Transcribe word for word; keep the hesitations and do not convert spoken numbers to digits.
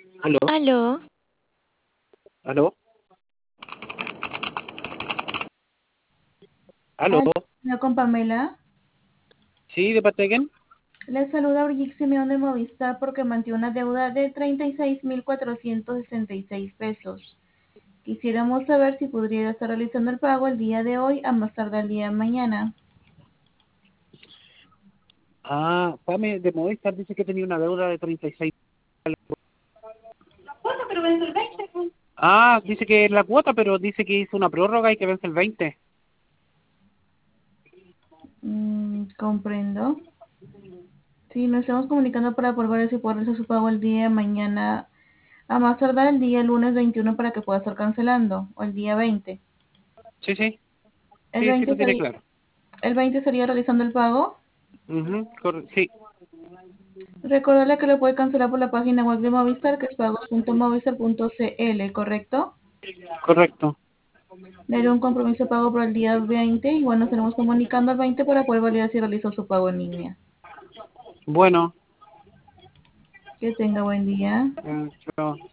¿Aló? Aló, ¿Aló? ¿Aló? Hola, con Pamela. ¿Sí? ¿De parte de quién? Les saluda Brigitte Simeón de Movistar porque mantiene una deuda de treinta y seis mil cuatrocientos sesenta y seis pesos. Quisiéramos saber si podría estar realizando el pago el día de hoy a más tardar el día de mañana. Ah, Pame de Movistar dice que tenía una deuda de treinta y seis. Bueno, pero vence el veinte, pues. Ah, dice que es la cuota, pero dice que hizo una prórroga y que vence el veinte. Mm, comprendo. Sí, nos estamos comunicando para poder ver si puede realizar su pago el día de mañana a más tardar el día lunes veintiuno para que pueda estar cancelando, o el día veinte. Sí, sí, ¿El sí, sí veinte lo tiene sería, claro. el veinte sería realizando el pago? Ujú, corre- sí, Recordarle que lo puede cancelar por la página web de Movistar, que es pagos punto movistar punto cl, ¿correcto? correcto. Le haré un compromiso de pago para el día veinte y bueno, nos estaremos comunicando al veinte para poder validar si realizó su pago en línea. Bueno, Que tenga buen día. eh, chao.